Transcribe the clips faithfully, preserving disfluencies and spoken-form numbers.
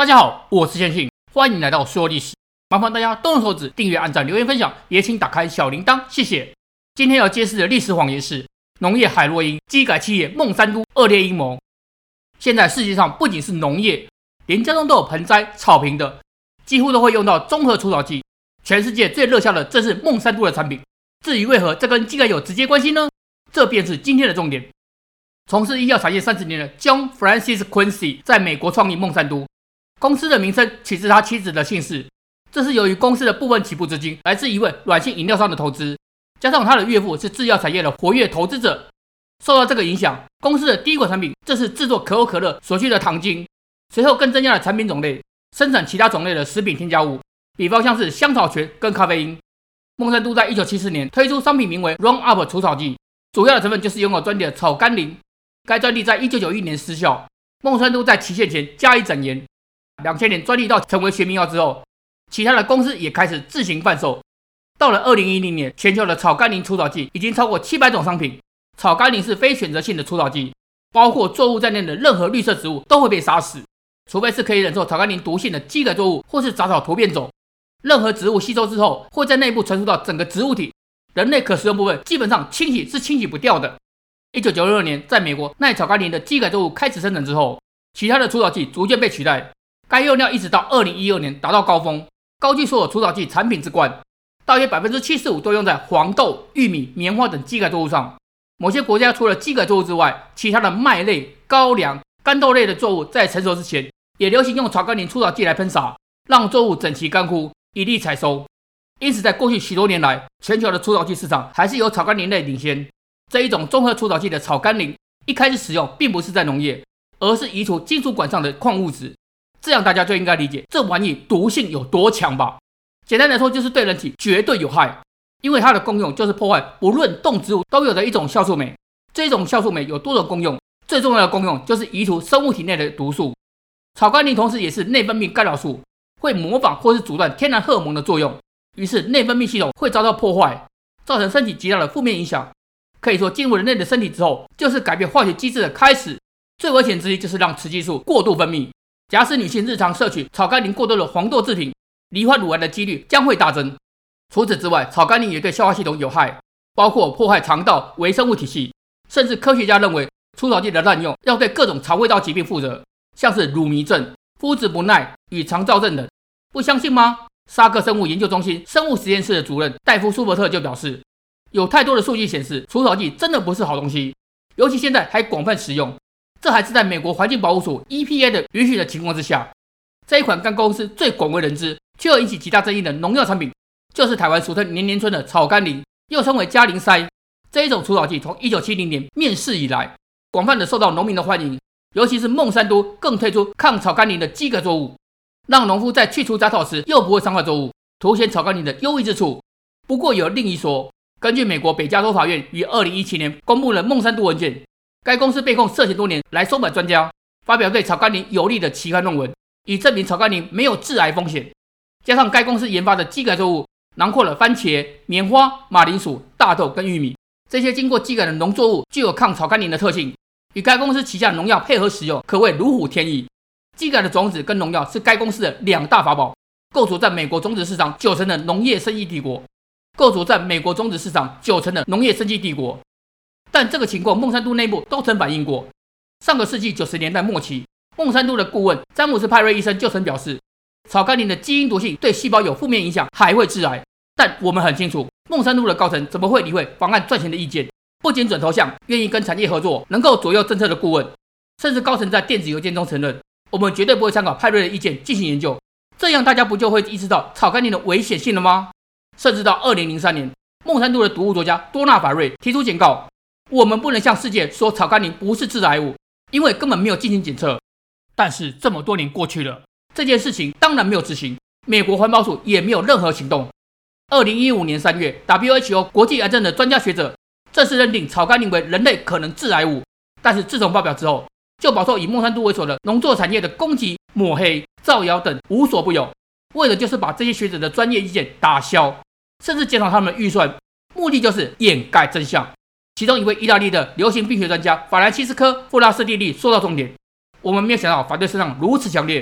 大家好，我是宪信，欢迎来到说历史。麻烦大家动动手指订阅、按赞、留言、分享，也请打开小铃铛，谢谢。今天要揭示的历史谎言是农业海洛因基改企业孟山都恶劣阴谋。现在世界上不仅是农业，连家中都有盆栽、草坪的，几乎都会用到综合除草剂。全世界最热销的正是孟山都的产品。至于为何这跟基改有直接关系呢？这便是今天的重点。从事医药产业三十年的 John Francis Quincy 在美国创立孟山都。公司的名称取自他妻子的姓氏，这是由于公司的部分起步资金来自一位软性饮料商的投资，加上他的岳父是制药产业的活跃投资者。受到这个影响，公司的第一款产品就是制作可口可乐所需的糖精，随后更增加了产品种类，生产其他种类的食品添加物，比方像是香草醛跟咖啡因。孟山都在一九七四年推出商品名为 Roundup 除草剂，主要的成分就是拥有专利的草甘膦，该专利在一九九一年失效，孟山都在期限前加以整严。两千年专利到成为学名药之后，其他的公司也开始自行贩售。到了二零一零年，全球的草甘膦除草剂已经超过七百种商品。草甘膦是非选择性的除草剂，包括作物在内的任何绿色植物都会被杀死，除非是可以忍受草甘膦毒性的基改作物或是杂草突变种。任何植物吸收之后会在内部传输到整个植物体，人类可食用部分基本上清洗是清洗不掉的。一九九六年，在美国耐草甘膦的基改作物开始生产之后，其他的除草剂逐渐被取代。该用料一直到二零一二年达到高峰，高居所有除草剂产品之冠，大约 百分之七十五 都用在黄豆、玉米、棉花等基改作物上。某些国家除了基改作物之外，其他的麦类、高粱、干豆类的作物在成熟之前，也流行用草甘膦除草剂来喷洒，让作物整齐干枯，以利采收。因此在过去许多年来，全球的除草剂市场还是由草甘膦类领先。这一种综合除草剂的草甘膦一开始使用并不是在农业，而是移除金属管上的矿物质，这样大家就应该理解这玩意毒性有多强吧。简单来说，就是对人体绝对有害，因为它的功用就是破坏不论动植物都有的一种酵素酶。这种酵素酶有多种功用，最重要的功用就是移除生物体内的毒素。草甘膦同时也是内分泌干扰素，会模仿或是阻断天然荷尔蒙的作用，于是内分泌系统会遭到破坏，造成身体极大的负面影响。可以说进入人类的身体之后，就是改变化学机制的开始。最危险之一就是让雌激素过度分泌。假使女性日常摄取草甘膦过多的黄豆制品，罹患乳癌的几率将会大增。除此之外，草甘膦也对消化系统有害，包括破坏肠道微生物体系，甚至科学家认为除草剂的滥用要对各种肠胃道疾病负责，像是乳糜症、肤质不耐与肠燥症等。不相信吗？沙克生物研究中心生物实验室的主任戴夫·舒伯特就表示，有太多的数据显示除草剂真的不是好东西，尤其现在还广泛使用。这还是在美国环境保护署 E P A 的允许的情况之下。这一款干公司最广为人知却又引起极大争议的农药产品，就是台湾俗称年年春的草甘膦，又称为嘉陵塞。这一种除草剂从一九七零年面世以来，广泛的受到农民的欢迎，尤其是孟山都更推出抗草甘膦的基改作物，让农夫在去除杂草时又不会伤害作物，凸显草甘膦的优异之处。不过有另一说，根据美国北加州法院于二零一七年公布了孟山都文件，该公司被控涉嫌多年来收买专家，发表对草甘膦有利的期刊论文，以证明草甘膦没有致癌风险。加上该公司研发的基改作物囊括了番茄、棉花、马铃薯、大豆跟玉米，这些经过基改的农作物具有抗草甘膦的特性，与该公司旗下农药配合使用，可谓如虎添翼。基改的种子跟农药是该公司的两大法宝，构筑在美国种子市场九成的农业生技帝国，构筑在美国种子市场九成的农业生技帝国。但这个情况孟山都内部都曾反映过。上个世纪九十年代末期，孟山都的顾问詹姆斯派瑞医生就曾表示，草甘膦的基因毒性对细胞有负面影响，还会致癌。但我们很清楚，孟山都的高层怎么会理会妨碍赚钱的意见，不仅转头向愿意跟产业合作、能够左右政策的顾问，甚至高层在电子邮件中承认，我们绝对不会参考派瑞的意见进行研究。这样大家不就会意识到草甘膦的危险性了吗？甚至到二零零三年，孟山都的毒物作家多纳法瑞提出警告，我们不能向世界说草甘膦不是致癌物，因为根本没有进行检测。但是这么多年过去了，这件事情当然没有执行，美国环保署也没有任何行动。二零一五年三月 W H O 国际癌症的专家学者正式认定草甘膦为人类可能致癌物，但是自从发表之后，就饱受以孟山都为首的农作产业的攻击、抹黑、造谣等无所不有，为的就是把这些学者的专业意见打消，甚至减少他们的预算，目的就是掩盖真相。其中一位意大利的流行病学专家法兰西斯科·富拉斯蒂利说到重点，我们没有想到反对声浪如此强烈，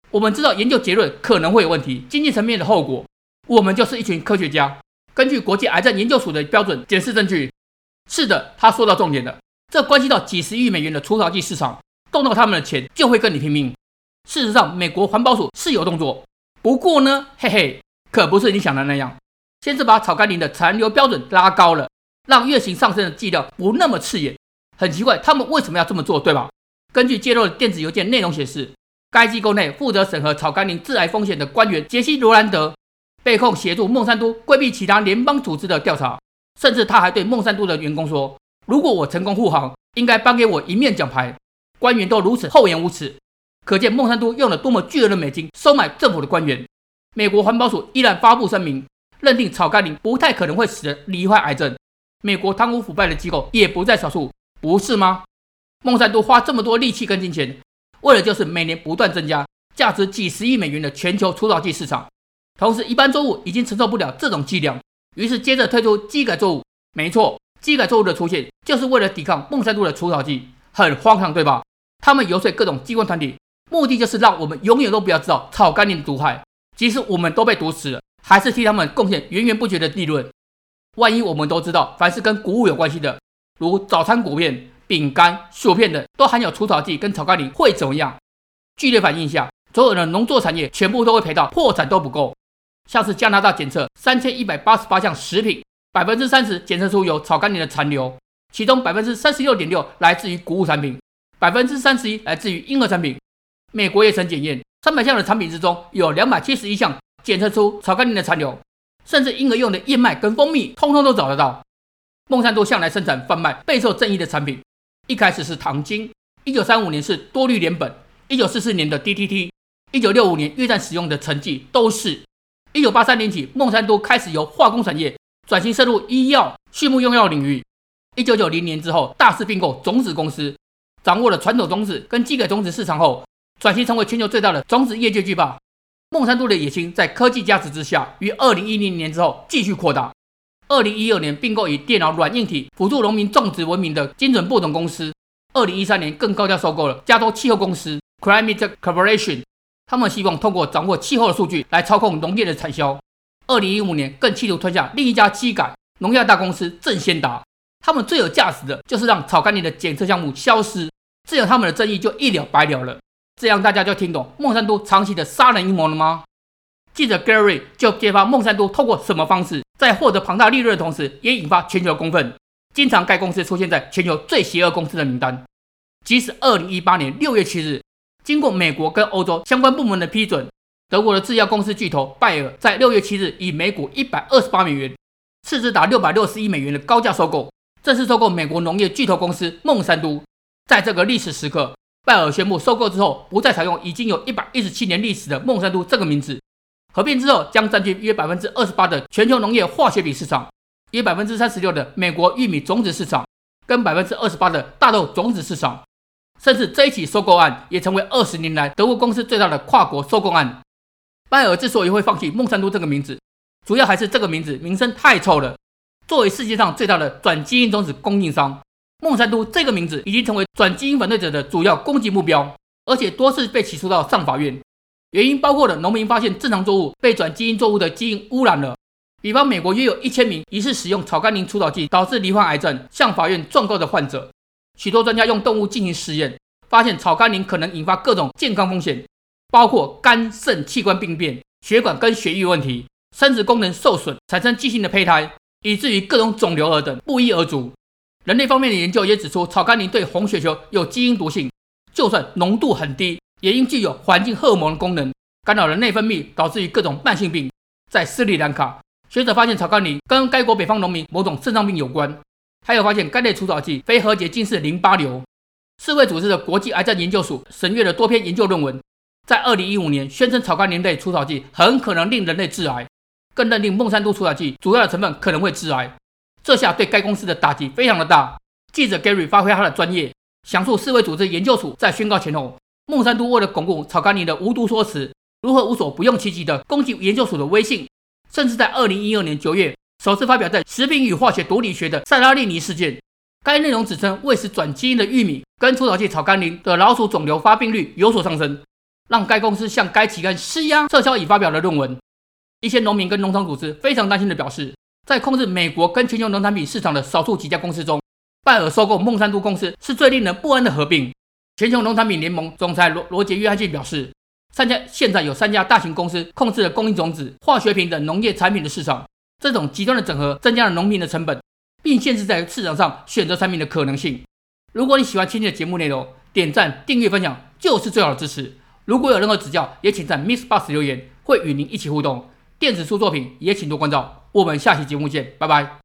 我们知道研究结论可能会有问题，经济层面的后果，我们就是一群科学家，根据国际癌症研究署的标准检视证据。是的，他说到重点了，这关系到几十亿美元的除草剂市场，动到他们的钱就会跟你拼命。事实上，美国环保署是有动作，不过呢，嘿嘿，可不是你想的那样。先是把草甘膦的残留标准拉高了，让月型上升的剂量不那么刺眼。很奇怪，他们为什么要这么做，对吧？根据揭露的电子邮件内容显示，该机构内负责审核草甘膦致癌风险的官员杰西·罗兰德被控协助孟山都规避其他联邦组织的调查，甚至他还对孟山都的员工说，如果我成功护航，应该颁给我一面奖牌。官员都如此厚颜无耻，可见孟山都用了多么巨额的美金收买政府的官员。美国环保署依然发布声明，认定草甘膦不太可能会使人罹患癌症。美国贪污腐败的机构也不在少数，不是吗？孟山都花这么多力气跟金钱，为了就是每年不断增加价值几十亿美元的全球除草剂市场。同时，一般作物已经承受不了这种剂量，于是接着推出基改作物。没错，基改作物的出现就是为了抵抗孟山都的除草剂，很荒唐对吧？他们游说各种机关团体，目的就是让我们永远都不要知道草甘膦的毒害，即使我们都被毒死了，还是替他们贡献源源不绝的利润。万一我们都知道凡是跟谷物有关系的，如早餐谷片、饼干、薯片等都含有除草剂跟草甘膦，会怎么样？剧烈反应下，所有的农作产业全部都会赔到破产都不够。像是加拿大检测三千一百八十八项食品， 百分之三十 检测出有草甘膦的残留，其中 百分之三十六点六 来自于谷物产品， 百分之三十一 来自于婴儿产品。美国也曾检验三百项的产品之中，有两百七十一项检测出草甘膦的残留，甚至婴儿用的燕麦跟蜂蜜通通都找得到。孟山都向来生产贩卖备受争议的产品，一开始是糖精，一九三五年是多氯联苯，一九四四年的 D T T， 一九六五年越战使用的沉剂都是。一九八三年起，孟山都开始由化工产业转型深入医药、畜牧用药领域。一九九零年之后，大肆并购种子公司，掌握了传统种子跟基改种子市场后，转型成为全球最大的种子业界巨霸。孟山都的野心在科技加持之下，于二零一零年之后继续扩大。二零一二年并购以电脑软硬体辅助农民种植闻名的精准播种公司。二零一三年更高价收购了加州气候公司 Climate Corporation， 他们希望通过掌握气候的数据来操控农业的产销。二零一五年更企图吞下另一家基改农药大公司正先达，他们最有价值的就是让草甘膦的检测项目消失，这样他们的争议就一了百了了。这样大家就听懂孟山都长期的杀人阴谋了吗？记者 Gary 就揭发孟山都透过什么方式，在获得庞大利润的同时，也引发全球公愤。经常该公司出现在全球最邪恶公司的名单。即使二零一八年六月七日，经过美国跟欧洲相关部门的批准，德国的制药公司巨头拜耳在六月七日以每股一百二十八美元，市值达六百六十亿美元的高价收购，正式收购美国农业巨头公司孟山都。在这个历史时刻，拜耳宣布收购之后，不再采用已经有一百一十七年历史的孟山都这个名字。合并之后将占据约 百分之二十八 的全球农业化学品市场，约 百分之三十六 的美国玉米种子市场，跟 百分之二十八 的大豆种子市场。甚至这一起收购案也成为二十年来德国公司最大的跨国收购案。拜耳之所以会放弃孟山都这个名字，主要还是这个名字名声太臭了。作为世界上最大的转基因种子供应商，孟山都这个名字已经成为转基因反对者的主要攻击目标，而且多次被起诉到上法院。原因包括了农民发现正常作物被转基因作物的基因污染了，比方美国约有一千名疑似使用草甘膦除草剂导致罹患癌症向法院状告的患者。许多专家用动物进行实验，发现草甘膦可能引发各种健康风险，包括肝肾器官病变、血管跟血液问题、生殖功能受损、产生畸形的胚胎，以至于各种肿瘤儿等不一而足。人类方面的研究也指出，草甘膦对红血球有基因毒性，就算浓度很低，也因具有环境荷尔蒙的功能，干扰人内分泌，导致于各种慢性病。在斯里兰卡，学者发现草甘膦跟该国北方农民某种肾脏病有关，还有发现该类除草剂非核结竟是淋巴瘤。世卫组织的国际癌症研究署审阅了多篇研究论文，在二零一五年宣称草甘膦类除草剂很可能令人类致癌，更认定孟山都除草剂主要的成分可能会致癌。这下对该公司的打击非常的大。记者 Gary 发挥他的专业，详述世卫组织研究署在宣告前后，孟山都为了巩固草甘膦的无毒说辞，如何无所不用其极的攻击研究署的威信，甚至在二零一二年九月首次发表在《食品与化学毒理学》的塞拉利尼事件。该内容指称喂食转基因的玉米跟除草剂草甘膦的老鼠肿瘤发病率有所上升， 让该公司向该期刊施压，撤销已发表的论文。一些农民跟农场组织非常担心地表示，在控制美国跟全球农产品市场的少数几家公司中，拜耳收购孟山都公司是最令人不安的合并。全球农产品联盟总裁罗罗杰约翰逊表示，三家现在有三家大型公司控制了供应种子、化学品等农业产品的市场，这种极端的整合增加了农民的成本，并限制在市场上选择产品的可能性。如果你喜欢今天的节目内容，点赞、订阅、分享就是最好的支持。如果有任何指教，也请在 Mixbox 留言，会与您一起互动。电子书作品也请多关照。我们下期节目见，拜拜。